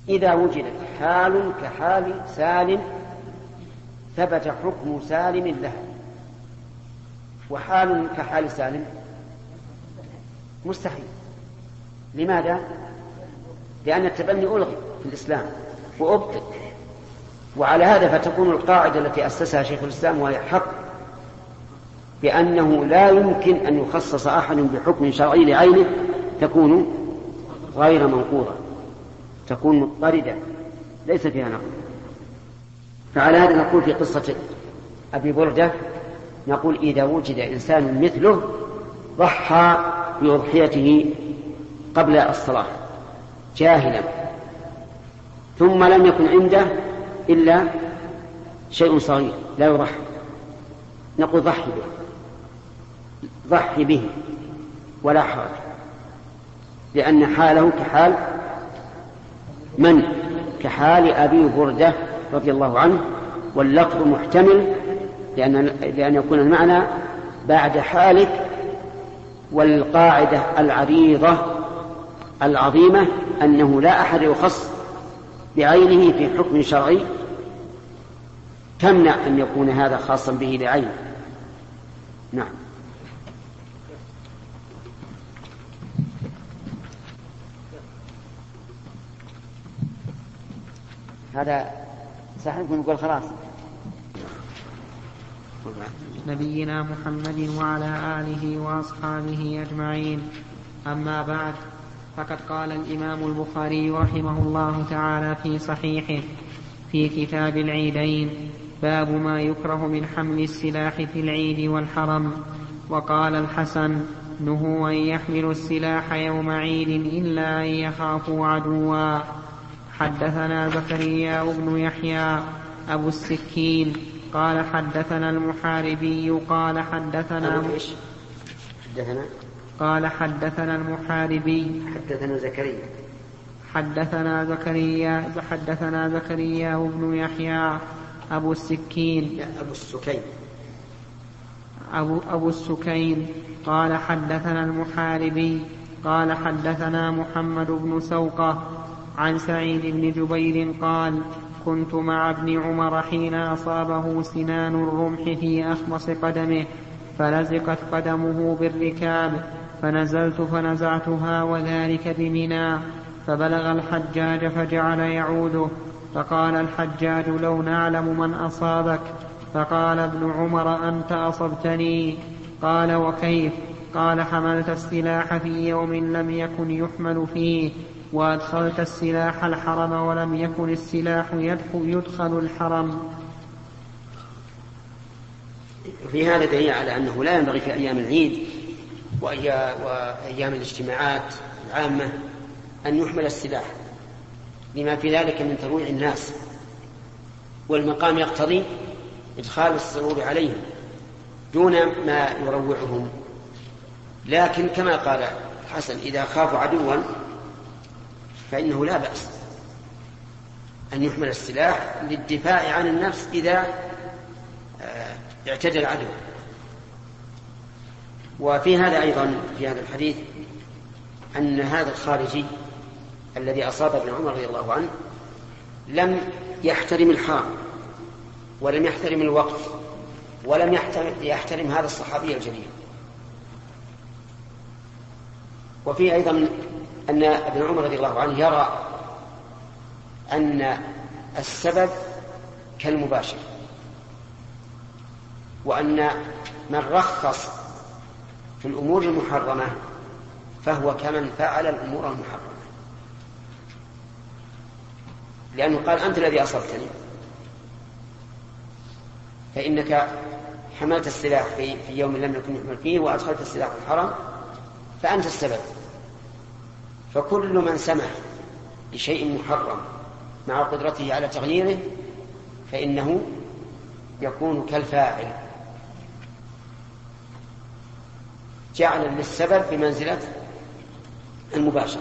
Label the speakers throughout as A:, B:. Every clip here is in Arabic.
A: إذا وجدت حال كحال سالم ثبت حكم سالم لها، وحال كحال سالم مستحيل. لماذا؟ لأن التبني ألغي في الإسلام وأبطل. وعلى هذا فتكون القاعدة التي أسسها شيخ الإسلام وهي حق، بأنه لا يمكن أن يخصص أحد بحكم شرعي لعينه تكون غير منقوضة، تكون مضطردة ليس فيها نقض. فعلى هذا نقول في قصة أبي بردة، نقول إذا وجد إنسان مثله ضحى بأضحيته قبل الصلاة جاهلا ثم لم يكن عنده إلا شيء صغير لا يضحي، نقول ضحي به ولا حرج، لأن حاله كحال من؟ كحال أبي بردة رضي الله عنه. واللفظ محتمل لأن يكون المعنى بعد حالك. والقاعدة العريضة العظيمة أنه لا أحد يخص بعينه في حكم شرعي تمنع أن يكون هذا خاصا به لعينه. نعم. هذا صحيح نقول خلاص.
B: نبينا محمد وعلى آله وأصحابه أجمعين. أما بعد، فقد قال الإمام البخاري رحمه الله تعالى في صحيحه في كتاب العيدين: باب ما يكره من حمل السلاح في العيد والحرم. وقال الحسن: نهوا أن يحملوا السلاح يوم عيد إلا أن يخافوا عدوا. حدثنا زكريا بن يحيى أبو السكين قال حدثنا المحاربي قال حدثنا المحاربي حدثنا زكريا بن يحيى أبو السكين أبو السكين قال حدثنا المحاربي قال حدثنا محمد بن سوقة عن سعيد بن جبير قال: كنت مع ابن عمر حين أصابه سنان الرمح في أخمص قدمه فلزقت قدمه بالركاب، فنزلت فنزعتها وذلك بمنى، فبلغ الحجاج فجعل يعوده، فقال الحجاج: لو نعلم من أصابك. فقال ابن عمر: أنت أصبتني. قال: وكيف؟ قال: حملت السلاح في يوم لم يكن يحمل فيه، وأدخلت السلاح الحرم ولم يكن السلاح يدخل الحرم.
A: في هذا دليل على أنه لا ينبغي في أيام العيد وأيام الاجتماعات العامة أن يحمل السلاح، لما في ذلك من ترويع الناس، والمقام يقتضي إدخال السرور عليهم دون ما يروعهم. لكن كما قال الحسن: إذا خافوا عدوا فإنه لا بأس أن يحمل السلاح للدفاع عن النفس إذا اعتدى العدو. وفي هذا أيضا في هذا الحديث أن هذا الخارجي الذي أصاب ابن عمر رضي الله عنه لم يحترم الحرم ولم يحترم الوقت ولم يحترم هذا الصحابي الجليل. وفي أيضا أن ابن عمر رضي الله عنه يرى أن السبب كالمباشر، وأن من رخص في الأمور المحرمة فهو كمن فعل الأمور المحرمة، لأنه قال: أنت الذي أصبتني، فإنك حملت السلاح في يوم لم يكن يحمل فيه وأدخلت السلاح في الحرم فأنت السبب. فكل من سمح بشيء محرم مع قدرته على تغييره فإنه يكون كالفاعل، جعلا للسبب بمنزلة المباشرة.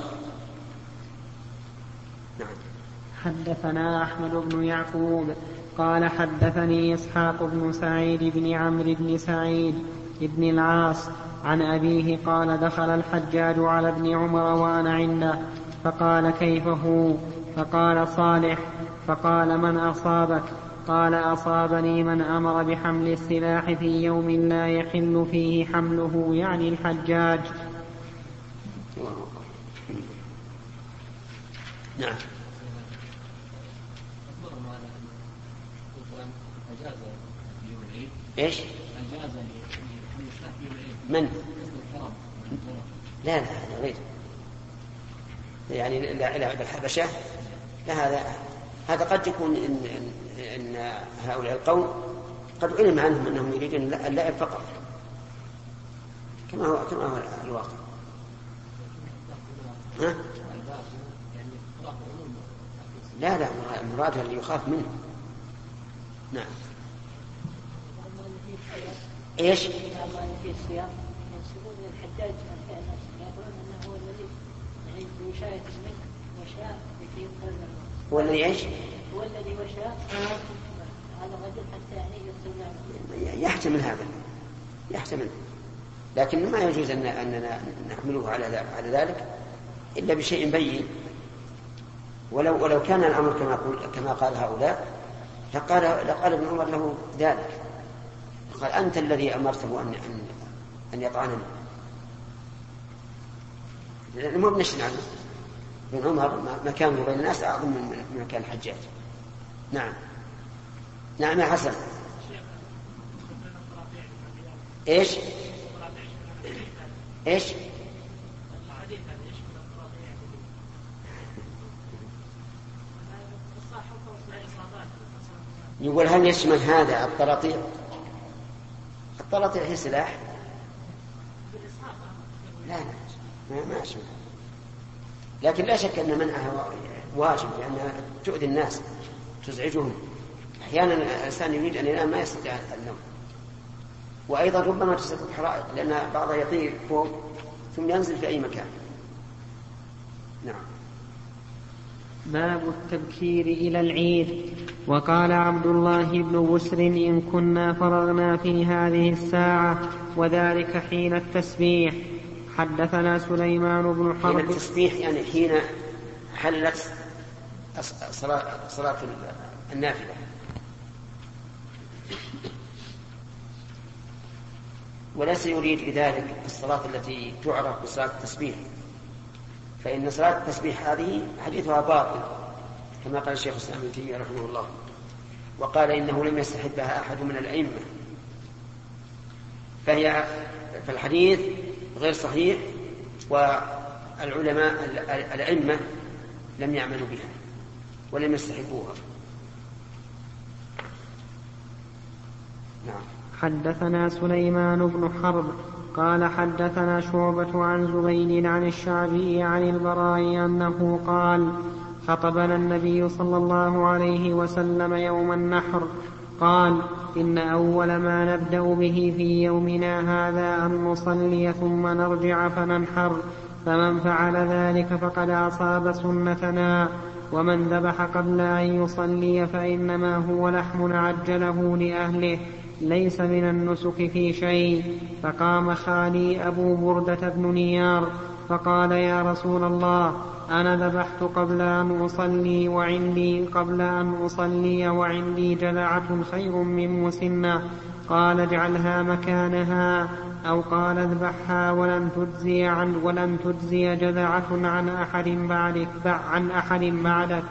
A: نعم.
B: حدثنا أحمد بن يعقوب قال حدثني إسحاق بن سعيد بن عمرو بن سعيد بن العاص عن أبيه قال: دخل الحجاج على ابن عمر وأنا عنده فقال كيف هو؟ فقال صالح. فقال من أصابك؟ قال أصابني من أمر بحمل السلاح في يوم لا يحل فيه حمله، يعني الحجاج.
A: نعم. ايش؟ من؟ لا هذا غير، يعني إلى الحبشة. لا هذا قد يكون إن هؤلاء القوم قد علم عنهم أنهم يريدون اللعب فقط، كما هو الواقع. ها؟ لا المراد اللي يخاف منه. نعم. ايش؟ هو الذي ايش؟
C: هو الذي وشاء هذا الرجل حتى يعني يصل.
A: يحتمل، لكن ما يجوز أننا نحمله على ذلك إلا بشيء بين. ولو كان الأمر كما قال هؤلاء لقال ابن عمر له ذلك، قال أنت الذي أمرته أن يطعنني، لأنه ما بنشن عنه. ابن عمر مكانه بين الناس أعظم من مكان الحجاج. نعم يا حسن. ايش؟ يقول هل يشمل هذا الطراطيع؟ الطراطيع هي سلاح؟ لا ما يشمل، لكن لا شك أن منعها واجب، لأنها تؤذي الناس تزعجهم. أحيانا الإنسان يريد أن ينام ما يستطيع النوم، وأيضا ربما تسبب حرائق، لأن بعضها يطير فوق ثم ينزل في أي مكان. نعم.
B: باب التبكير إلى العيد. وقال عبد الله بن بسر إن كنا فرغنا في هذه الساعة وذلك حين التسبيح. حدثنا سليمان بن حرب.
A: حين التسبيح يعني حين حلت صلاة النافلة، وليس يريد بذلك الصلاة التي تعرف بصلاة التسبيح، فإن صلاة التسبيح هذه حديثها باطل كما قال الشيخ الإسلام ابن تيمية رحمه الله، وقال إنه لم يستحبها أحد من الأئمة، فالحديث غير صحيح، والعلماء الأئمة لم يعملوا بها ولم يستحبوها. نعم.
B: حدثنا سليمان بن حرب قال حدثنا شعبة عن زبيد عن الشعبي عن البراء أنه قال خطبنا النبي صلى الله عليه وسلم يوم النحر قال إن أول ما نبدأ به في يومنا هذا أن نصلي ثم نرجع فننحر، فمن فعل ذلك فقد أصاب سنتنا، ومن ذبح قبل أن يصلي فإنما هو لحم عجله لأهله ليس من النسك في شيء. فقام خالي أبو بردة بن نيار فقال يا رسول الله أنا ذبحت قبل أن أصلي وعندي جذعة خير من مسنة. قال اجعلها مكانها، أو قال اذبحها ولن تجزي جذعة عن أحد بعدك.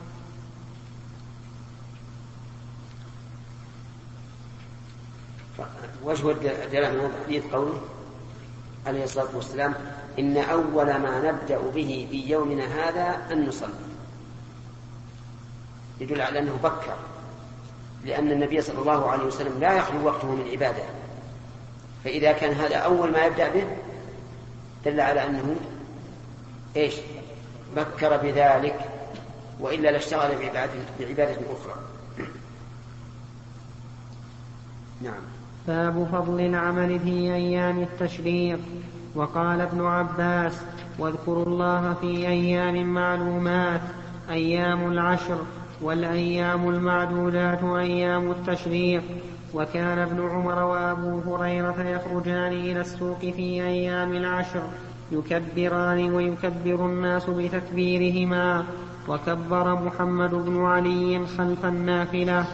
A: وجه الدلالة من الحديث قوله عليه الصلاة والسلام إن أول ما نبدأ به في يومنا هذا أن نصلي، يدل على أنه بكر، لأن النبي صلى الله عليه وسلم لا يخلو وقته من عبادة، فإذا كان هذا أول ما يبدأ به دل على أنه بكر بذلك، وإلا لاشتغل بعبادة أخرى. نعم.
B: باب فضل العمل في أيام التشريق. وقال ابن عباس واذكروا الله في أيام معلومات أيام العشر، والأيام المعدودات أيام التشريق. وكان ابن عمر وأبو هريرة يخرجان إلى السوق في أيام العشر يكبران ويكبر الناس بتكبيرهما. وكبر محمد بن علي خلف النافلة.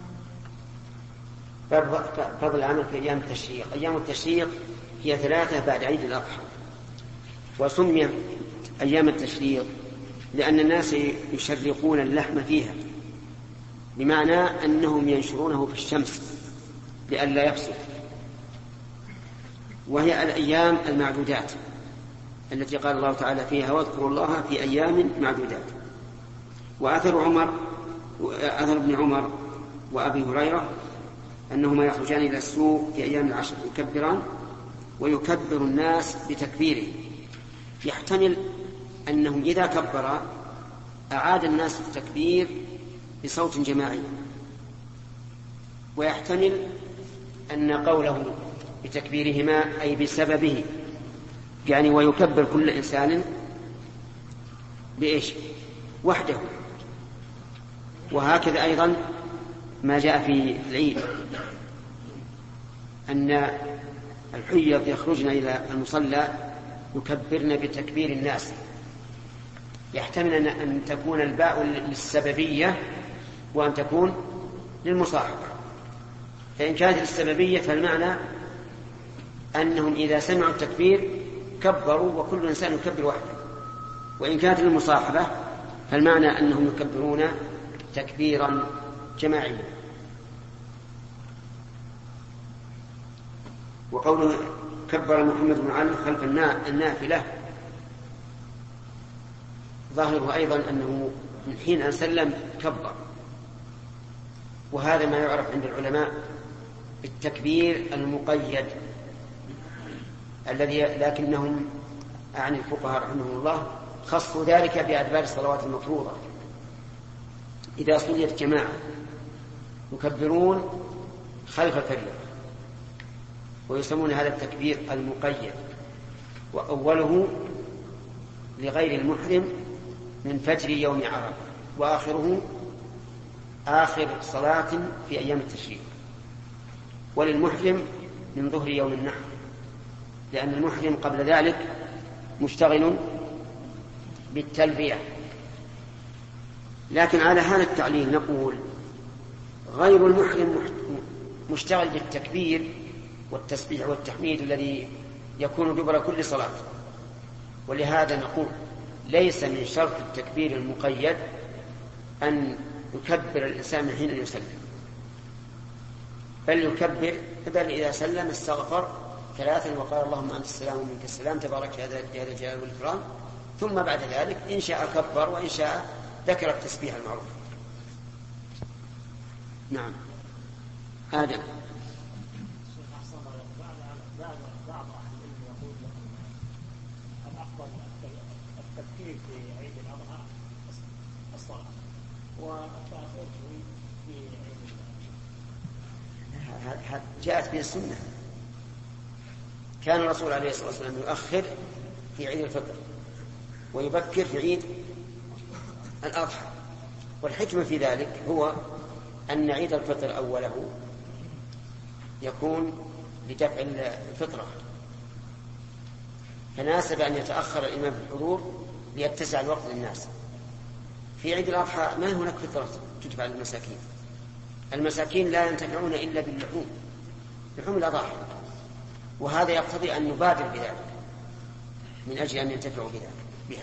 A: فضل العمل في أيام التشريق. أيام التشريق هي 3 بعد عيد الأضحى، وسمي أيام التشريق لأن الناس يشرقون اللحم فيها، بمعنى أنهم ينشرونه في الشمس لئلا يفسد. وهي الأيام المعدودات التي قال الله تعالى فيها واذكروا الله في أيام معدودات. وأثر ابن عمر وأبي هريرة أنهما يخرجان إلى السوق في أيام العشر يكبران ويكبر الناس بتكبيره. يحتمل أنهم إذا كبر أعاد الناس التكبير بصوت جماعي، ويحتمل أن قوله بتكبيرهما أي بسببه، يعني ويكبر كل إنسان بإيش؟ وحده. وهكذا أيضا ما جاء في العيد أن الحيض يخرجن إلى المصلى يكبرن بتكبير الناس. يحتمل أن تكون الباء للسببية وأن تكون للمصاحبة. فإن كانت للسببية فالمعنى أنهم إذا سمعوا التكبير كبروا وكل إنسان يكبر وحده. وإن كانت للمصاحبة فالمعنى أنهم يكبرون تكبيرا جماعيا. وقوله كبر محمد بن علي خلف النافلة ظاهره أيضا أنه من حين أن سلم كبر. وهذا ما يعرف عند العلماء بالتكبير المقيد الذي لكنهم عن الفقهاء رحمهم الله خصوا ذلك بأدبار الصلوات المفروضة. إذا صليت جماعة يكبرون خلف الفريضة ويسمون هذا التكبير المقيد. وأوله لغير المحرم من فجر يوم عرفة، وآخره آخر صلاة في أيام التشريق، وللمحرم من ظهر يوم النحر، لأن المحرم قبل ذلك مشتغل بالتلبية. لكن على هذا التعليل نقول غير المحرم مشتغل بالتكبير والتسبيح والتحميد الذي يكون دبر كل صلاة. ولهذا نقول ليس من شرط التكبير المقيد أن يكبر الإنسان من حين يسلم، بل يكبر إذا سلم استغفر 3 وقال اللهم أنت السلام ومنك السلام تبارك يا ذا الجلال والإكرام، ثم بعد ذلك إن شاء كبر وإن شاء ذكر التسبيح المعروف. نعم. آدم.
D: بعض أهل العلم يقول الأفضل التذكير في عيد الأضحى الصلاة والتأخير في عيد
A: جاءت به السنة. كان الرسول عليه الصلاة والسلام يؤخر في عيد الفطر ويبكر في عيد الأضحى. والحكمة في ذلك هو أن عيد الفطر أوله يكون لدفع الفطرة، فناسب أن يتأخر الإمام في الحضور ليتسع الوقت للناس. في عيد الأضحى ما هناك فطرة تدفع للمساكين، المساكين لا ينتفعون إلا باللحوم، لحوم الأضاحي، وهذا يقتضي أن نبادر بذلك من أجل أن ينتفعوا بها.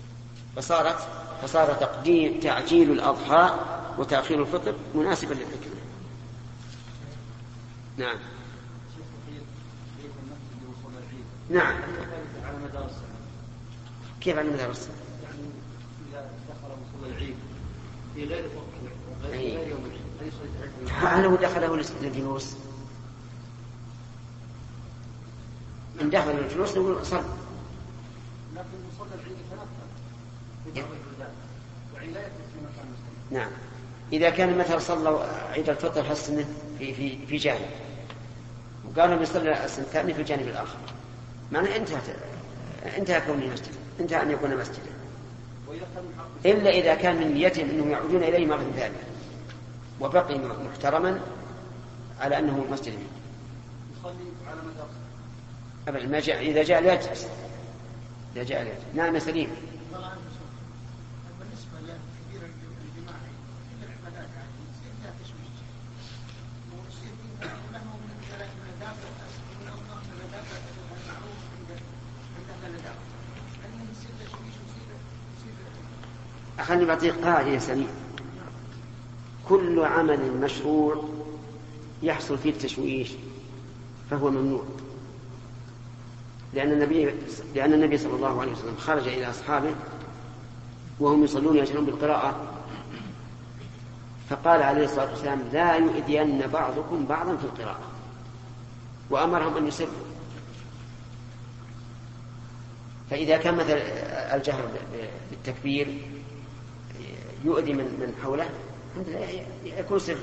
A: فصار تعجيل الأضحى وتأخير الفطر مناسبا للحكمة. نعم. نعم. كيف على مدار السنة؟
D: يعني إذا دخل مصلى العيد في غير وقت غير يوم العيد
A: هل هو دخله للجلوس؟ إن دخل للجلوس نقول صل.
D: لكن مصلى العيد تنفذ وعين لا يكون في مكان مسلم.
A: نعم. إذا كان مثلا صلوا عيد الفطر حسنه في جانب وقالوا يصلي الثاني في الجانب الآخر، معنى انتهى كونه مسجد، انتهى أن يكون مسجدا، إلا إذا كان من نيتهم أنهم يعودون إليه مرة ثانية وبقي محترما على أنه مسجد.
D: يصلي على مدار
A: أبدا ما جاء إذا جاء لا يجلس إذا جاء اليأس. نعم سليم.
D: بالنسبة لكبير الجماعي كل العبادات يصير فيها تشويش ويصير فيها له من الدافع من أصناف من الدافع المعروف عند الدافع. هل يصير تشويش يصير
A: خلني بعطيك قاعدة يا سليم. كل عمل مشروع يحصل فيه التشويش فهو ممنوع، لأن النبي صلى الله عليه وسلم خرج إلى أصحابه وهم يصلون يجهرون بالقراءة، فقال عليه الصلاة والسلام: لا يؤذين بعضكم بعضا في القراءة، وأمرهم أن يسروا. فإذا كان مثل الجهر بالتكبير يؤذي من حوله يكون سر.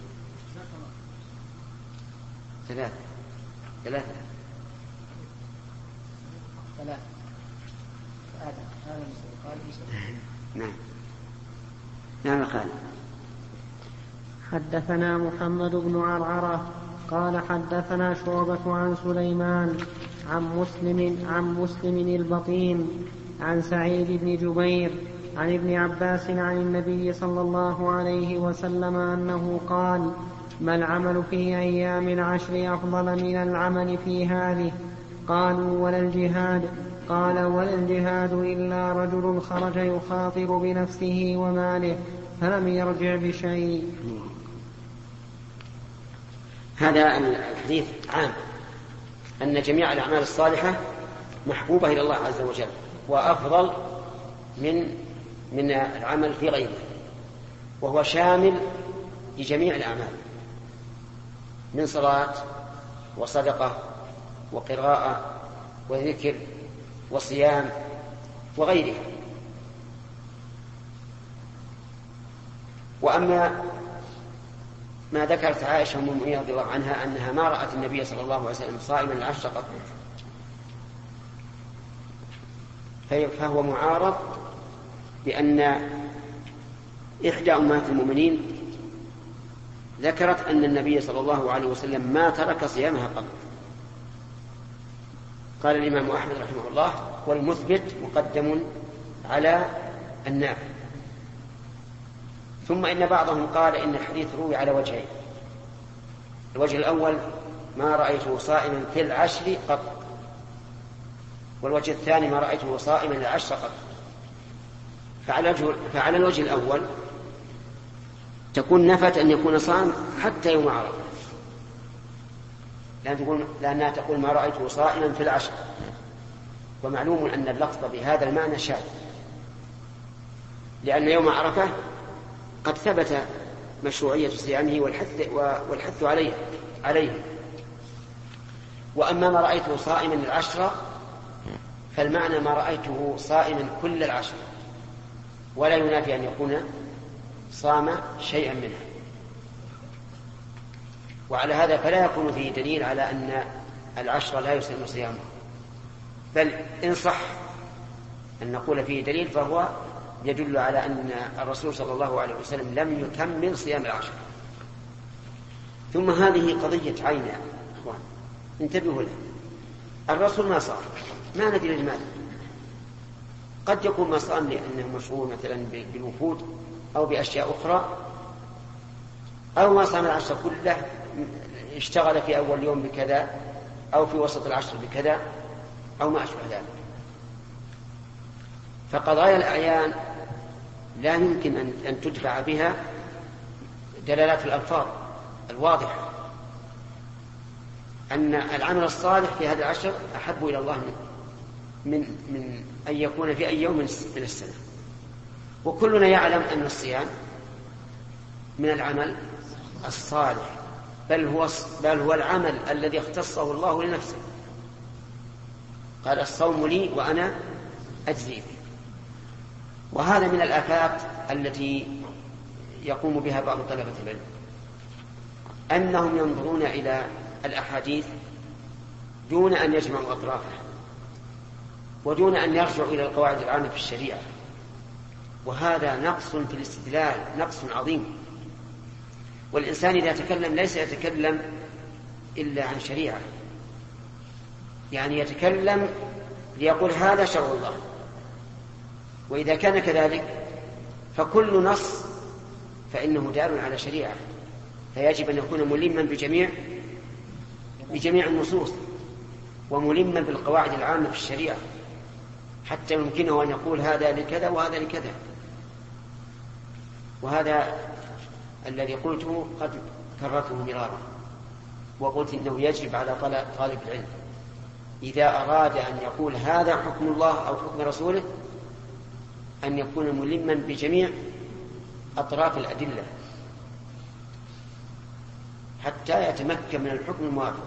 A: ثلاثة. نعم قال.
B: حدثنا محمد بن عرعرة قال حدثنا شعبة عن سليمان عن مسلم البطين عن سعيد بن جبير عن ابن عباس عن النبي صلى الله عليه وسلم أنه قال: ما العمل في أيام العشر أفضل من العمل في هذه؟ قالوا: ولا الجهاد؟ قال: ولا الجهاد إلا رجل خرج يخاطر بنفسه وماله فلم يرجع بشيء.
A: هذا الحديث عام أن جميع الأعمال الصالحة محبوبة إلى الله عز وجل وأفضل من العمل في غيره، وهو شامل لجميع الأعمال من صلاة وصدقة وقراءة وذكر وصيام وغيره. وأما ما ذكرت عائشة أم المؤمنين رضي الله عنها أنها ما رأت النبي صلى الله عليه وسلم صائما العشر قط، فهو معارض بأن إحدى أمهات المؤمنين ذكرت أن النبي صلى الله عليه وسلم ما ترك صيامها قط. قال الإمام أحمد رحمه الله: والمثبت مقدم على النافي. ثم إن بعضهم قال إن الحديث روي على وجهين: الوجه الأول ما رأيته صائما في العشر قط، والوجه الثاني ما رأيته صائما العشر قط. فعلى الوجه الأول تكون نفت أن يكون صائم حتى يوم عرفة، لأنها تقول ما رأيته صائما في العشر، ومعلوم أن اللفظ بهذا المعنى شاذ، لأن يوم عرفة قد ثبت مشروعية صيامه والحث عليه. وأما ما رأيته صائما العشر فالمعنى ما رأيته صائما كل العشر، ولا ينافي أن يكون صام شيئا منها. وعلى هذا فلا يكون فيه دليل على أن العشر لا يسلم صيامه، بل إن صح أن نقول فيه دليل فهو يدل على أن الرسول صلى الله عليه وسلم لم يكمل صيام العشر. ثم هذه قضية عين يا أخوان، انتبهوا لها. الرسول ما صام، ما ندري لماذا. قد يكون ما صام لأنه مشغول مثلا بالوفود أو بأشياء أخرى، أو ما صام العشر كله، اشتغل في أول يوم بكذا أو في وسط العشر بكذا أو ما أشبه ذلك. فقضايا الأعيان لا يمكن أن تدفع بها دلالات الألفاظ الواضحة أن العمل الصالح في هذا العشر أحب إلى الله من أن يكون في أي يوم من السنة. وكلنا يعلم أن الصيام من العمل الصالح، بل هو العمل الذي اختصه الله لنفسه. قال: الصوم لي وأنا أجزي به. وهذا من الآفات التي يقوم بها بعض طلبة العلم، أنهم ينظرون إلى الأحاديث دون أن يجمعوا أطرافها ودون أن يرجعوا إلى القواعد العامة في الشريعة، وهذا نقص في الاستدلال، نقص عظيم. والإنسان إذا تكلم ليس يتكلم إلا عن شريعة، يعني يتكلم ليقول هذا شرع الله. وإذا كان كذلك فكل نص فإنه دال على شريعة، فيجب أن يكون ملما بجميع النصوص وملما بالقواعد العامة في الشريعة، حتى يمكنه أن يقول هذا لكذا وهذا لكذا. وهذا الذي قلته قد كررته مرارا، وقلت إنه يجب على طالب العلم إذا أراد أن يقول هذا حكم الله أو حكم رسوله أن يكون ملما بجميع أطراف الأدلة حتى يتمكن من الحكم الموافق.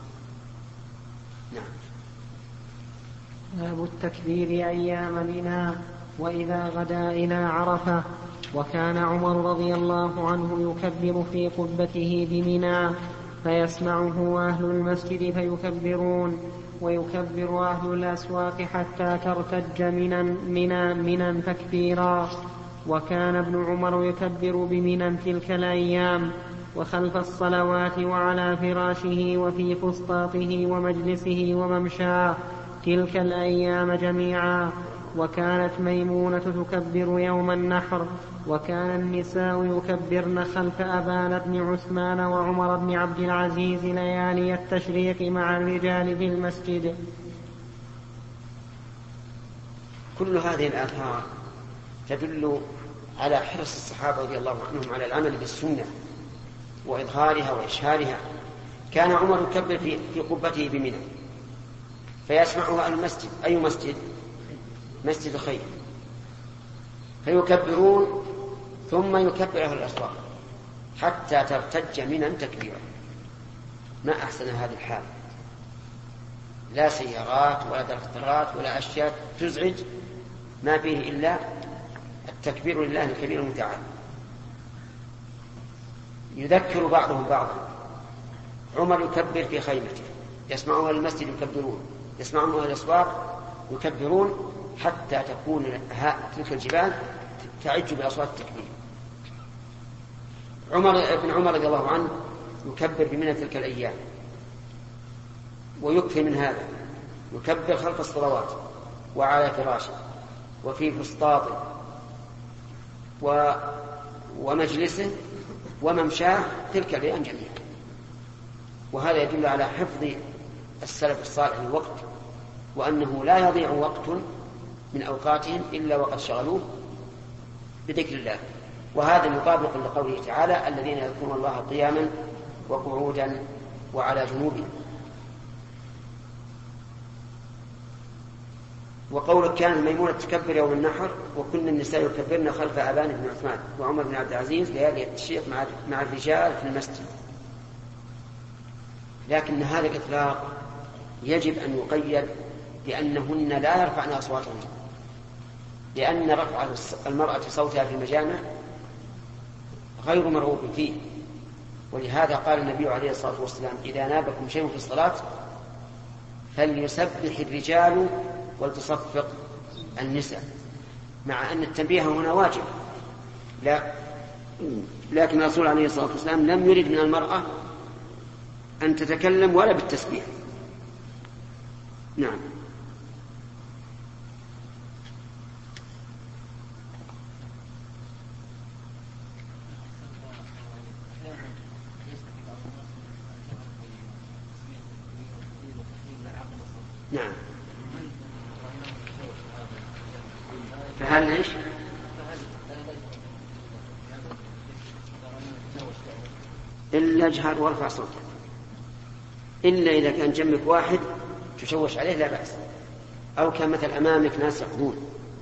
A: نعم.
B: باب التكبير أيام منى وإذا غدا إلى عرفة. وكان عمر رضي الله عنه يكبر في قبته بمنى فيسمعه أهل المسجد فيكبرون، ويكبر أهل الأسواق حتى ترتج منى تكبيرا. وكان ابن عمر يكبر بمنى تلك الأيام وخلف الصلوات وعلى فراشه وفي فسطاطه ومجلسه وممشاه تلك الأيام جميعا. وكانت ميمونة تكبر يوم النحر، وكان النساء يكبرن خلف أبان بن عثمان وعمر بن عبد العزيز ليالي التشريق مع الرجال في المسجد.
A: كل هذه الآثار تدل على حرص الصحابة رضي الله عنهم على العمل بالسنة وإظهارها وإشهارها. كان عمر يكبر في قبته بمنى فيسمعه أهل المسجد. أي مسجد؟ مسجد الخير. فيكبرون ثم يكبر أهل الأسواق حتى ترتج منى تكبيرا. ما أحسن هذه الحال، لا سيارات ولا دفترات ولا أشياء تزعج، ما فيه إلا التكبير لله الكبير المتعال. يذكر بعضهم بعضا. عمر يكبر في خيمته، يسمعون المسجد يكبرون، يسمعون أهل الأسواق يكبرون حتى تكون تلك الجبال تعج بأصوات التكبير. ابن عمر رضي الله عنه يكبر بمنى تلك الأيام، ويكفي من هذا يكبر خلف الصلوات وعلى فراشه وفي فسطاطه ومجلسه وممشاه تلك الأيام جميعا. وهذا يدل على حفظ السلف الصالح الوقت، وأنه لا يضيع وقت من أوقاتهم إلا وقد شغلوه بذكر الله. وهذا مطابق لقوله تعالى الذين يذكرون الله قياما وقعودا وعلى جنوبهم. وقولك كان ميمونة تكبر يوم النحر وكل النساء يكبرن خلف أبان بن عثمان وعمر بن عبد العزيز ليالي التشريق مع الرجال في المسجد. لكن هذا الإطلاق يجب أن يقيد بأنهن لا يرفعن أصواتهن، لأن رفع المرأة صوتها في المجامع غير مرغوب فيه. ولهذا قال النبي عليه الصلاة والسلام إذا نابكم شيء في الصلاة فليسبح الرجال ولتصفق النساء، مع أن التنبيه هنا واجب. لكن الرسول عليه الصلاة والسلام لم يرد من المرأة أن تتكلم ولا بالتسبيح. نعم. نعم. فهل ايش؟ إلا اجهر وارفع صوتك، إلا إذا كان جنبك واحد تشوش عليه لا بأس، أو كان مثل أمامك ناس يقضون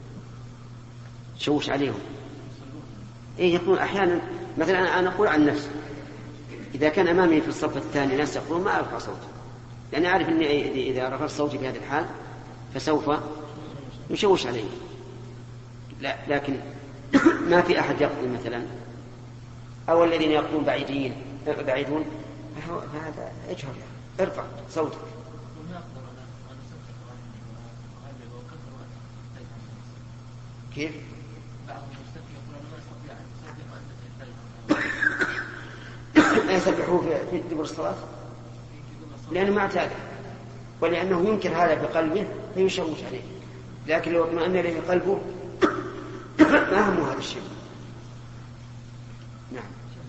A: تشوش عليهم. إيه يكون أحيانا مثلا أنا أقول عن نفسي إذا كان أمامي في الصف الثاني ناس يقضون ما أرفع صوتي، لأني أعرف أني إذا رفعت صوتي في هذه الحال فسوف يشوش عليه. لا، لكن ما في أحد يقضي مثلا، أو الذين يقضون بعيدون فهذا اجهر، ارفع صوتك. كيف؟ يسبحوا في دبر الصلاة لأنه ما اعتاد. ولأنه ينكر هذا بقلبه فيشوش عليه، لكن لو اطمأن إليه قلبه ما هم هذا الشيء. نعم.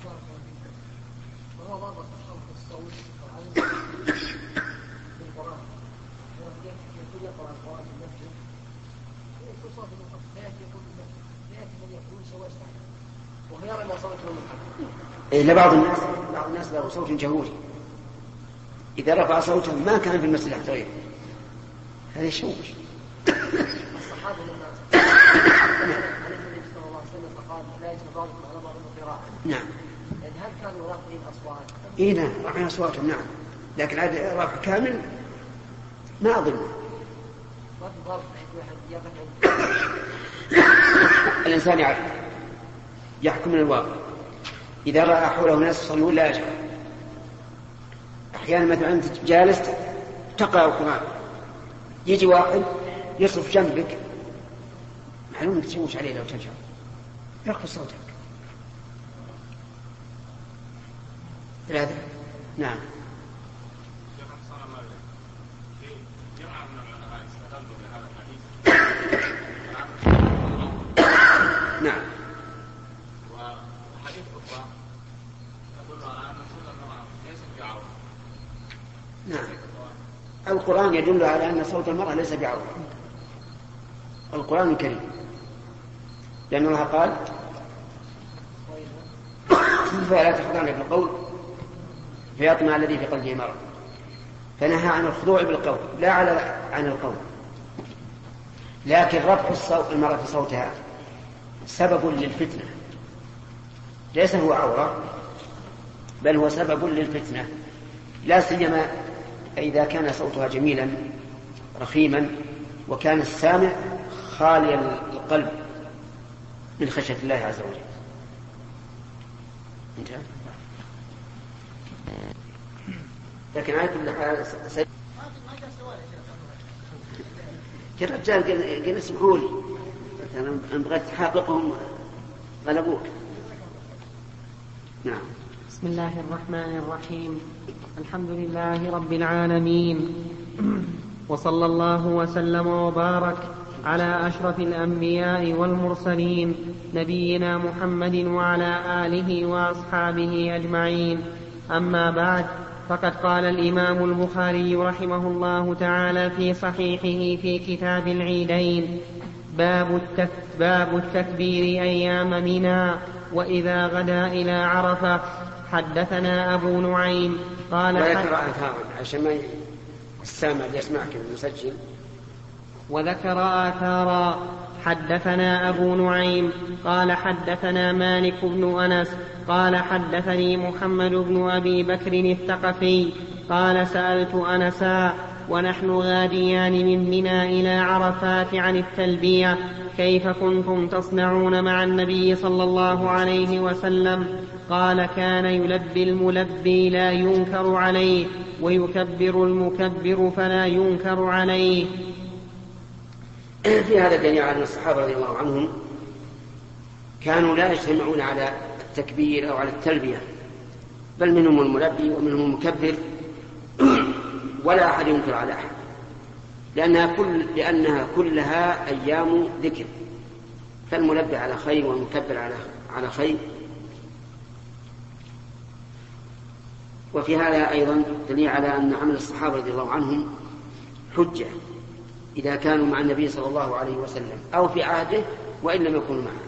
A: إلا بعض الناس له صوت جهوري، إذا رفع صوته ما كان في المسجد حتى غيره، هذا يشوش.
E: الصحابة لما عليه النبي صلى الله عليه وسلم فقال لا يجب بعضكم على بعض القراءة.
A: نعم.
E: يعني هل كانوا رافعين أصوات؟
A: إيه نعم رافعين أصواتهم نعم، لكن هذا رافع كامل ما أظن.
E: ما في ضابط بحيث واحد يقف
A: الإنسان يعرف يحكم من الواقع. إذا رأى حوله ناس يصلون لا يجهر. أحيانا مثلا أنت جالس تقرأ القرآن يجي واحد يصرف جنبك معلوم أنك تشوش عليه لو تجهر، يرخص صوتك. ثلاثة. نعم. نعم.
F: وحديث أخرى يدل على أن صوت المرأة ليس بعورة.
A: نعم. القرآن يدل على أن صوت المرأة ليس بعورة. القرآن الكريم، لأن الله قال فلا تخضعن بالقول فيطمع الذي في قلبه مرض، فنهى عن الخضوع بالقول لا عن القول. لكن رفع المرأة صوتها سبب للفتنة، ليس هو عورة بل هو سبب للفتنة، لا سيما إذا كان صوتها جميلا رخيما وكان السامع خالي القلب من خشية الله عز وجل. انتهى. لكن على كل حال الرجال قال اسمحوا لي أنا بغيت تحققهم غلبوك. نعم.
B: بسم الله الرحمن الرحيم. الحمد لله رب العالمين، وصلى الله وسلم وبارك على أشرف الأنبياء والمرسلين نبينا محمد وعلى آله وأصحابه أجمعين. أما بعد، فقد قال الإمام البخاري رحمه الله تعالى في صحيحه في كتاب العيدين: باب التكبير أيام منى وإذا غدا إلى عرفة. حدثنا أبو نعيم قال
A: وذكر آثارا عشان ما السامع يسمعك المسجل.
B: وذكر آثارا. حدثنا أبو نعيم قال حدثنا مالك بن أنس قال حدثني محمد بن أبي بكر الثقفي قال سألت أنسا ونحن غاديان من منى إلى عرفات عن التلبية كيف كنتم تصنعون مع النبي صلى الله عليه وسلم؟ قال كان يلبي الملبي لا ينكر عليه ويكبر المكبر فلا ينكر عليه.
A: في هذا دليل على أن الصحابة رضي الله عنهم كانوا لا يجتمعون على التكبير أو على التلبية، بل منهم الملبي ومنهم المكبر ولا أحد ينكر على أحد، لأنها كلها أيام ذكر، فالملبي على خير والمكبر على خير. وفي هذا أيضا دليل على أن عمل الصحابة رضي الله عنهم حجة إذا كانوا مع النبي صلى الله عليه وسلم أو في عهده وإن لم يكونوا معه.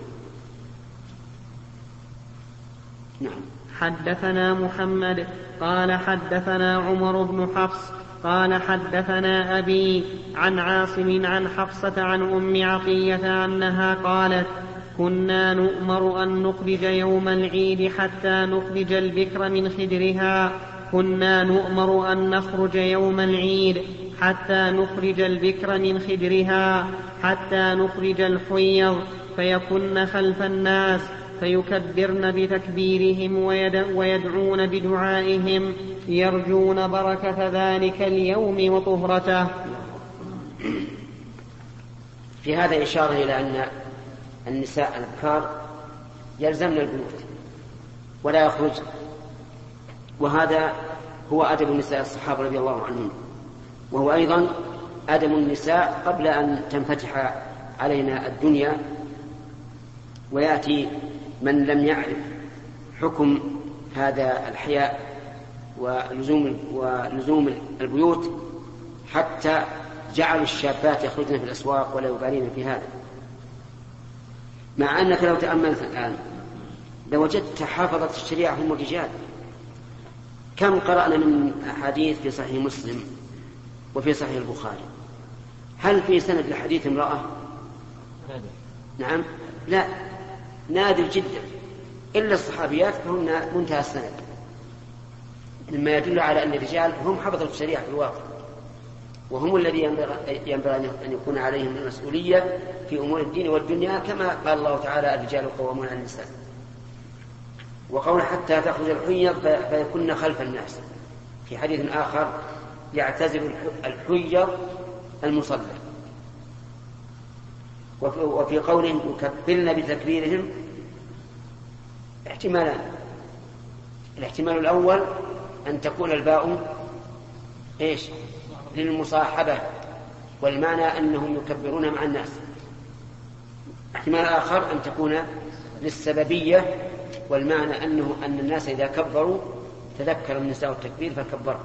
A: نعم.
B: حدثنا محمد قال حدثنا عمر بن حفص قال حدثنا أبي عن عاصم عن حفصة عن أم عطية أنها قالت: كنا نؤمر أن نخرج يوم العيد حتى نخرج البكر من خدرها. كنا نؤمر أن نخرج يوم العيد حتى نخرج البكر من خدرها حتى نخرج الحيض فيكن خلف الناس فيكبرن بتكبيرهم ويدعون بدعائهم يرجون بركة ذلك اليوم وطهرته.
A: في هذا إشارة إلى أن النساء الأبكار يلزمن البيوت ولا يخرجن، وهذا هو أدب النساء الصحابة رضي الله عنهم، وهو أيضا أدم النساء قبل أن تنفتح علينا الدنيا ويأتي من لم يعرف حكم هذا الحياء ولزوم البيوت حتى جعلوا الشابات يخرجن في الأسواق ولا يبالين في هذا. مع أنك لو تأملت الآن لوجدت حافظة الشريعة هم الرجال. كم قرأنا من أحاديث في صحيح مسلم وفي صحيح البخاري؟ هل في سند لحديث امرأة؟ نعم، لا، نادر جدا، إلا الصحابيات فهن منتهى السند، مما يدل على أن الرجال هم حفظة الشريعة في الواقع، وهم الذي ينبغي أن يكون عليهم المسؤولية في أمور الدين والدنيا، كما قال الله تعالى الرجال قوامون على النساء. وقول حتى تخرج الحية فيكون خلف الناس، في حديث آخر يعتزل الحية المصلى. وفي قول يكبرن بتكبيرهم احتمالان: الاحتمال الأول أن تكون الباء للمصاحبة، والمعنى أنهم يكبرون مع الناس. احتمال آخر أن تكون للسببية، والمعنى أن الناس إذا كبروا تذكر النساء التكبير فكبروا.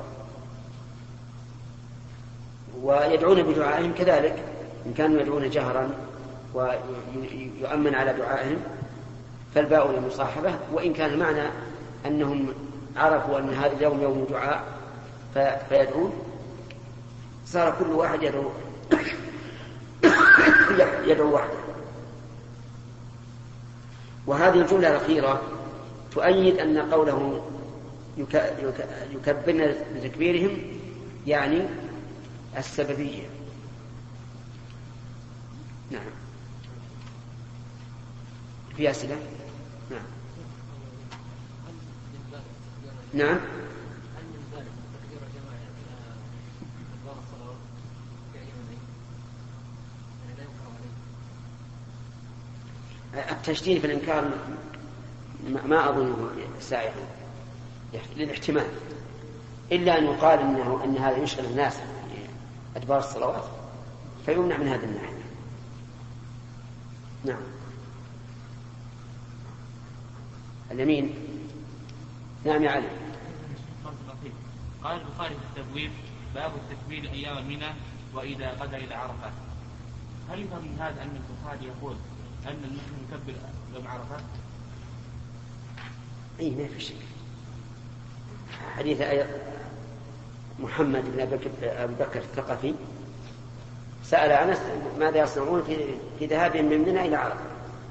A: ويدعون بدعائهم كذلك، إن كانوا يدعون جهرا ويؤمن على دعائهم فالباء للمصاحبة، وإن كان المعنى أنهم عرفوا أن هذا اليوم يوم دعاء فيدعون، صار كل واحد يدعو وحده. وهذه الجملة الأخيرة تؤيد أن قوله يكبرن بتكبيرهم يعني السببية. نعم، في أسئلة؟ نعم. نعم. التشديد في الإنكار ما أظنه سائغا للاحتمال، إلا أن يقال أن هذا يشغل الناس أدبار الصلوات فيمنع من هذا الناحية. نعم. اليمين. نعم يا علي.
F: قال البخاري في التبويب: باب التكبير أيام منى وإذا غدا إلى عرفة. هل يفهم من هذا أن البخاري يقول أن المسلم يكبر يوم عرفة؟
A: أي ما في شيء. حديث محمد بن أبي بكر الثقفي سأل أنس ماذا يصنعون في ذهابهم من منى إلى عرفة.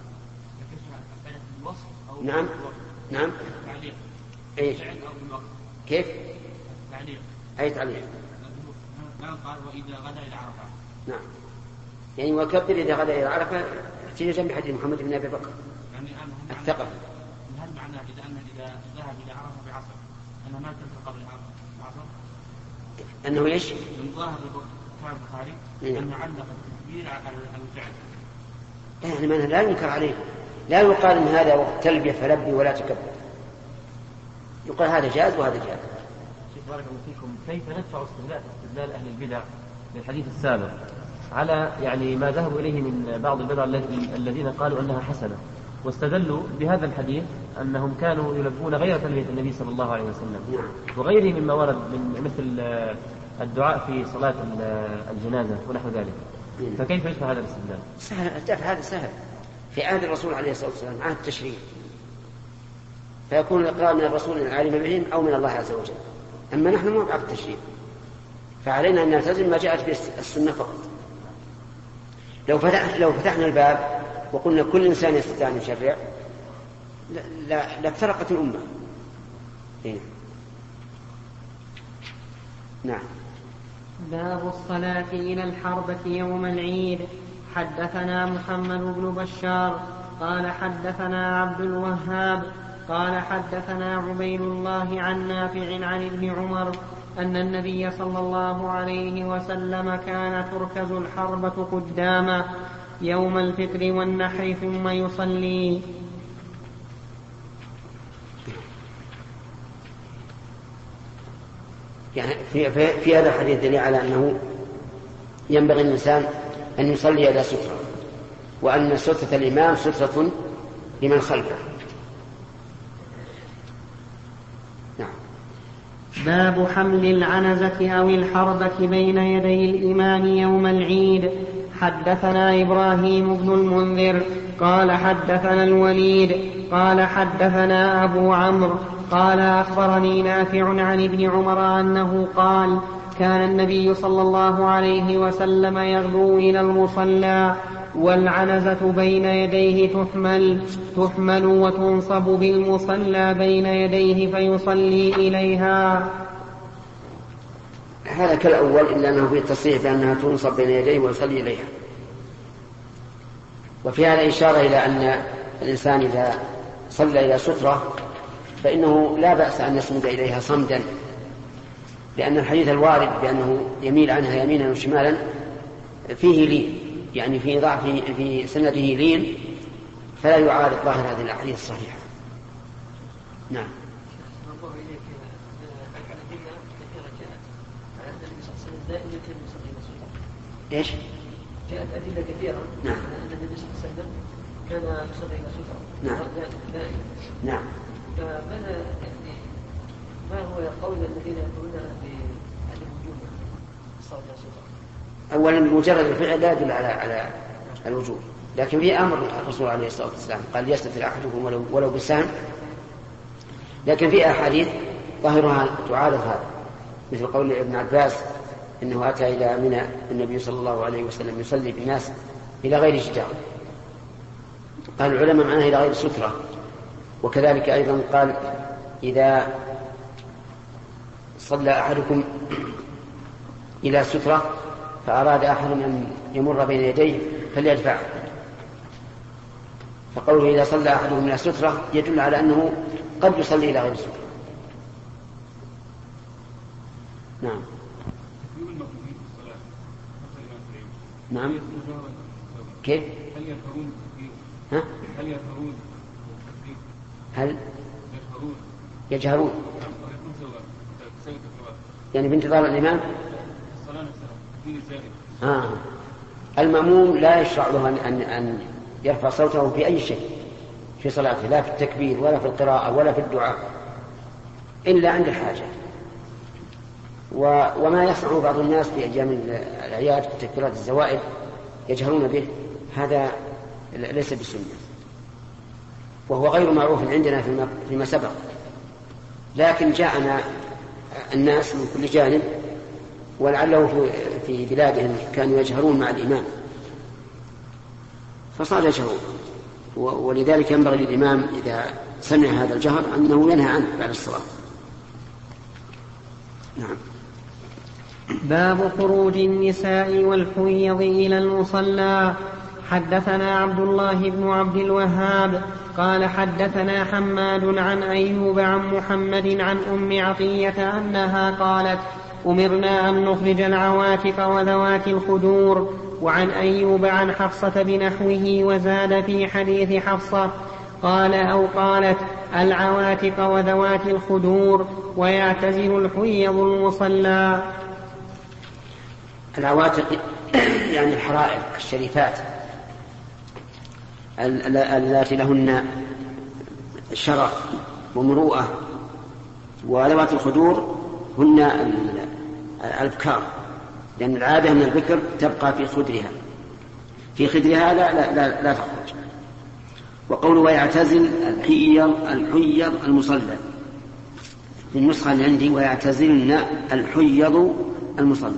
A: نعم. نعم. إيش؟ كيف؟ أي تعليق؟
F: قال وإذا غدا إلى عرفة.
A: نعم، يعني وكبر إذا غدا إلى عرفة في جنب حديث محمد بن أبي بكر الثقفي.
F: هل معناه إذا ذهب إلى عرفة بعصر أنه ما تلتقى بالعصر؟
A: أنه إيش؟
F: من ظاهر البخاري أنه علق التكبير على الفعل.
A: يعني من لا ينكر عليه، لا يقال إن هذا وقت تلبية فلبي ولا تكبر، يقال هذا جاز وهذا جاز.
G: شيخ بارك الله فيكم، كيف ندفع استدلال أهل البدع للحديث السابق على يعني ما ذهبوا إليه من بعض البدع الذين قالوا أنها حسنة، واستدلوا بهذا الحديث أنهم كانوا يلبون غير تلبية النبي صلى الله عليه وسلم وغيره مما ورد من مثل الدعاء في صلاة الجنازة ونحو ذلك، فكيف يدفع هذا الاستدلال؟
A: سهل، الدفع هذا سهل. في عهد الرسول عليه الصلاة والسلام عهد التشريع، فيكون الإقرار من الرسول العالم بهم أو من الله عز وجل. أما نحن مو بعهد التشريع، فعلينا أن نلتزم ما جاءت به السنة فقط. لو فتحنا الباب وقلنا كل إنسان يستطيع أن يشرع لافترقت الأمة. نعم.
B: باب الصلاة إلى الحربة يوم العيد. حدثنا محمد بن بشار قال حدثنا عبد الوهاب قال حدثنا عبيد الله عن نافع عن ابن عمر أن النبي صلى الله عليه وسلم كان تركز الحربة قدامه يوم الفطر والنحر ثم يصلي.
A: يعني في هذا الحديث دليل على أنه ينبغي الإنسان أن يصلي إلى سترة، وأن سترة الإمام سترة لمن خلفه. نعم.
B: باب حمل العنزة أو الحربة بين يدي الإمام يوم العيد. حدثنا إبراهيم بن المنذر قال حدثنا الوليد قال حدثنا أبو عمرو قال أخبرني نافع عن ابن عمر أنه قال كان النبي صلى الله عليه وسلم يغدو إلى المصلى والعنزة بين يديه تحمل وتنصب بالمصلى بين يديه فيصلي إليها.
A: هذا كالأول إلا أنه في التصريح بأنها تنصب بين يديه ويصلي إليها. وفي هذا إشارة إلى أن الإنسان إذا صلى إلى سترة فإنه لا بأس أن يصمد إليها صمدا، لأن الحديث الوارد بأنه يميل عنها يمينا وشمالا فيه لين، يعني في ضعف في سنده لين، فلا يعارض ظاهر هذه الأحاديث الصحيحة. نعم. ايش؟
E: جاءت أدلة كثيرة.
A: نعم.
E: أن النبي صلى الله عليه وسلم كان يصلي إلى سترة.
A: نعم. نعم.
E: فماذا يعني ما هو القول الذين يقولون بعدم وجوب الصلاة إلى سترة؟
A: أولا مجرد الفعل لا يدل على الوجوب، لكن في أمر الرسول عليه الصلاة والسلام قال يستتر أحدكم ولو بالسهم، لكن في أحاديث ظاهرها تعارض هذا، مثل قول ابن عباس إنه أتى إلى منى النبي صلى الله عليه وسلم يصلي بالناس إلى غير جدار، قال العلماء معناه إلى غير سترة. وكذلك أيضا قال إذا صلى أحدكم إلى سترة فأراد أحد أن يمر بين يديه فليدفعه، فقوله إذا صلى أحدهم إلى سترة يدل على أنه قد يصلي إلى غير سترة. نعم. نعم. كيف؟
H: هل يظهرون
A: ها؟
H: هل يظهرون
A: هل يجهرون يعني بانتظار الإمام؟ المأموم لا يشرع له أن يرفع صوته في أي شيء في صلاته، لا في التكبير ولا في القراءة ولا في الدعاء، إلا عند الحاجة. وما يصنع بعض الناس في أيام الأعياد في تكبيرات الزوائد يجهرون به، هذا ليس بسنة، وهو غير معروف عندنا فيما سبق، لكن جاءنا الناس من كل جانب، ولعله في بلادهم كانوا يجهرون مع الإمام فصار يجهرون، ولذلك ينبغي للإمام إذا سمع هذا الجهر أنه ينهى عنه بعد الصلاة. نعم.
B: باب خروج النساء والحيض إلى المصلى. حدثنا عبد الله بن عبد الوهاب قال حدثنا حماد عن أيوب عن محمد عن أم عطية أنها قالت أمرنا أن نخرج العواتق وذوات الخدور. وعن أيوب عن حفصة بنحوه وزاد في حديث حفصة قال أو قالت العواتق وذوات الخدور ويعتزل الحيض المصلى.
A: العواتق يعني الحرائر الشريفات التي لهن شرف ومروءة، وذوات الخدور هن الأبكار، لأن العادة أن البكر تبقى في خدرها لا تخرج. وقوله ويعتزل الحيض المصلى، في النسخة اللي عندي ويعتزلن الحيض المصلى،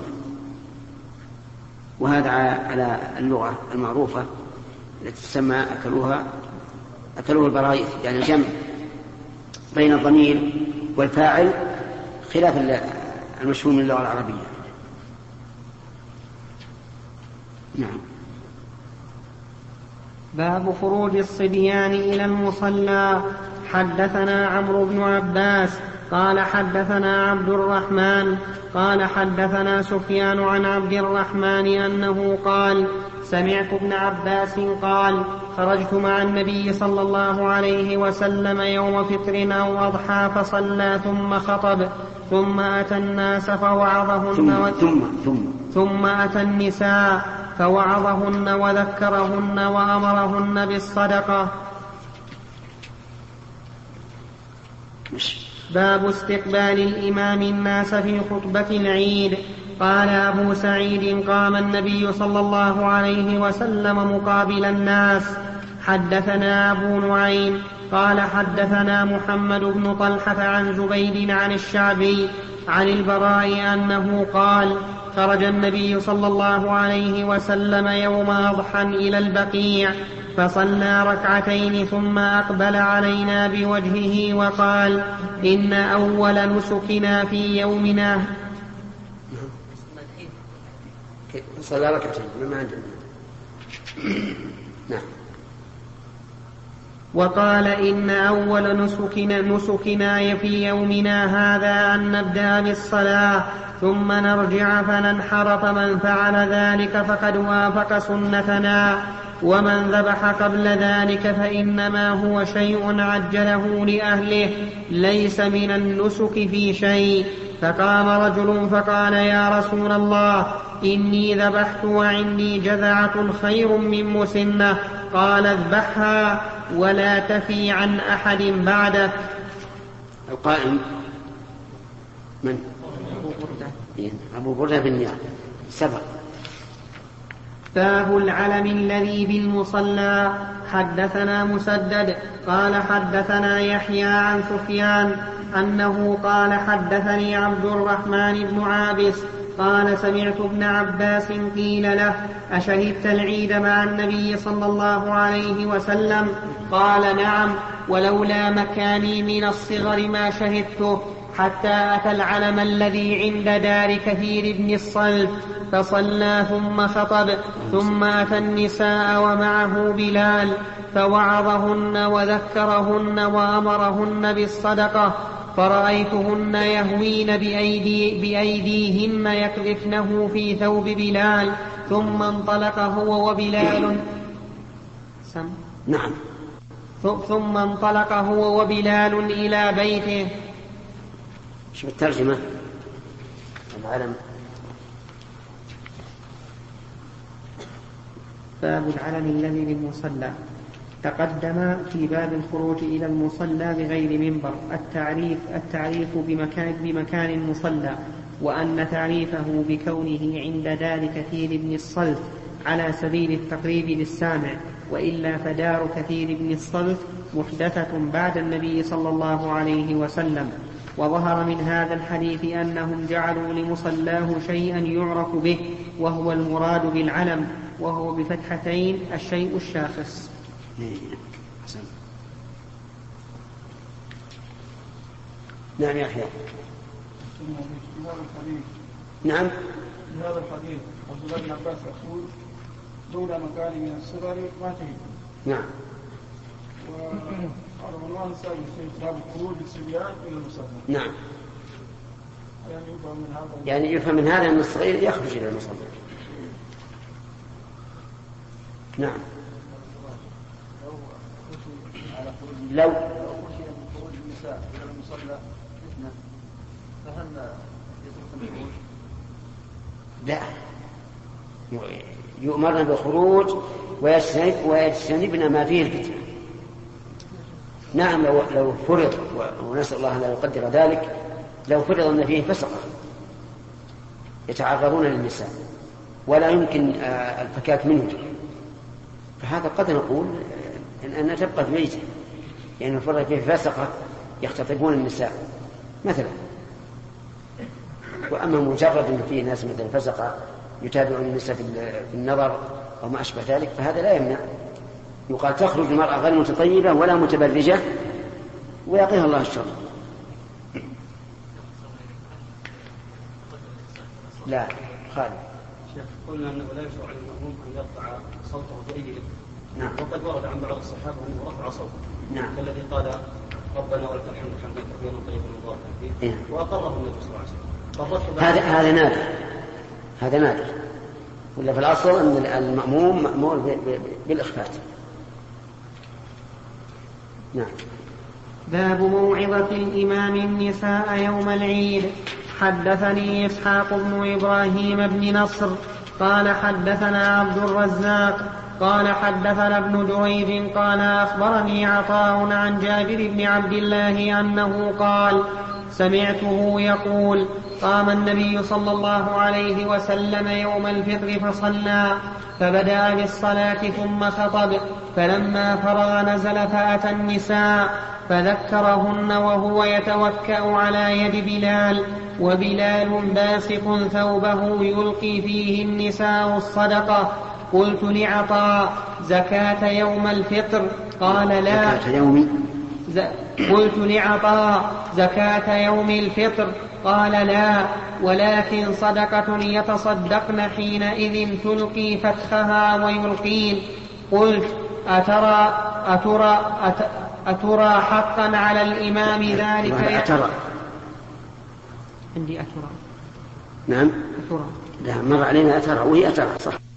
A: وهذا على اللغة المعروفة التي تسمى أكلوه البرايث، يعني الجمع بين الضمير والفاعل خلاف المشهور من اللغة العربية. نعم.
B: باب خروج الصبيان إلى المصلى. حدثنا عمرو بن عباس قال حدثنا عبد الرحمن قال حدثنا سفيان عن عبد الرحمن أنه قال سمعت ابن عباس قال خرجت مع النبي صلى الله عليه وسلم يوم فطر أو أضحى فصلى ثم خطب ثم أتى الناس فوعظهن ثم أتى النساء فوعظهن وذكرهن وأمرهن بالصدقة. باب استقبال الإمام الناس في خطبة العيد. قال أبو سعيد قام النبي صلى الله عليه وسلم مقابل الناس. حدثنا أبو نعيم قال حدثنا محمد بن طلحة عن زبيد عن الشعبي عن البراء أنه قال خرج النبي صلى الله عليه وسلم يوم أضحى إلى البقيع فصلى ركعتين ثم أقبل علينا بوجهه وقال إن أول نسكنا في يومنا.
A: صلى ركعتين ما عندنا. نعم.
B: وقال إن أول نسكنا في يومنا هذا أن نبدأ بالصلاة ثم نرجع فننحر فمن فعل ذلك فقد وافق سنتنا ومن ذبح قبل ذلك فإنما هو شيء عجله لأهله ليس من النسك في شيء. فقام رجل فقال يا رسول الله إني ذبحت وعندي جذعة خير من مسنة. قال اذبحها ولا تفي عن أحد بعدك.
A: القائم من؟ أبو بردة بن نيار سبق.
B: باب العلم الذي بالمصلى. حدثنا مسدد قال حدثنا يحيى عن سفيان أنه قال حدثني عبد الرحمن بن عابس قال سمعت ابن عباس قيل له أشهدت العيد مع النبي صلى الله عليه وسلم؟ قال نعم ولولا مكاني من الصغر ما شهدته. حتى أتى العلم الذي عند دار كثير بن الصلت فصلى ثم خطب ثم أتى النساء ومعه بلال فوعظهن وذكرهن وأمرهن بالصدقة فرأيتهن يهوين بأيديهن يكذفنه في ثوب بلال ثم انطلق هو وبلال
A: نعم.
B: ثم انطلق هو وبلال إلى بيته.
A: شوف الترجمة. العلم.
B: باب العلم الذي بالمصلى. تقدم في باب الخروج إلى المصلى بغير منبر التعريف بمكان المصلى وأن تعريفه بكونه عند دار كثير بن الصلت على سبيل التقريب للسامع وإلا فدار كثير بن الصلت محدثة بعد النبي صلى الله عليه وسلم. وظهر من هذا الحديث أنهم جعلوا لمصلاه شيئا يعرف به وهو المراد بالعلم وهو بفتحتين الشيء الشاخص.
A: نعم يا أخي. نعم.
D: في هذا الحديث عبد الله بن عباس يقول لولا مكاني من الصغر ما شهدت.
A: نعم.
D: والعنوان الثاني في باب الخروج للصبيان إلى المصلى.
A: نعم. يعني يفهم من هذا أن الصغير يخرج إلى المصلى. نعم. لو
D: خشي من خروج النساء إلى المصلى فتنة فهل يترك الخروج؟
A: لا، يؤمرنا بالخروج ويجتنبنا ما فيه الفتنة. نعم لو فرض ونسأل الله لا يقدر ذلك لو فرض أن فيه فسقة يتعرضون للنساء ولا يمكن الفكاك منه فهذا قد نقول أن تبقى في بيته يعني فرض فيه فسقة يختطبون النساء مثلا. وأما مجرد أن فيه ناس مثل الفسقة يتابعون النساء في النظر أو ما أشبه ذلك فهذا لا يمنع. يقال تخرج المرأة غير متطيبة ولا متبرجة ويقيها الله الشر. لا خالد.
H: شيخ قلنا أنه لا يشرع للمأموم أن يرفع صوته بأي.
A: نعم.
H: وقد ورد عن بعض الصحابة أنه رفع صوته.
A: نعم.
H: الذي قال ربنا ولك الحمد حمدا كثيرا طيبا مباركا فيه. وأقره النبي صلى الله عليه وسلم.
A: هذا نادر. هذا نادر. ولا في الأصل أن المأموم مأمور بالإخفات. نعم.
B: باب موعظة الإمام النساء يوم العيد. حدثني إسحاق بن إبراهيم بن نصر قال حدثنا عبد الرزاق قال حدثنا ابن جريج قال أخبرني عطاء عن جابر بن عبد الله أنه قال سمعته يقول قام النبي صلى الله عليه وسلم يوم الفطر فصلى فبدأ بالصلاة ثم خطب فلما فرغ نزل فأتى النساء فذكرهن وهو يتوكأ على يد بلال وبلال باسط ثوبه يلقي فيه النساء الصدقة. قلت لعطاء زكاة يوم الفطر قال لا. قلت لعطاء زكاة يوم الفطر قال لا ولكن صدقة يتصدقن حينئذ تلقي فتخها ويلقين. قلت أترى حقا على الإمام ذلك؟
A: عندي أترى. نعم. لا مر علينا أترى وهي أترى صح.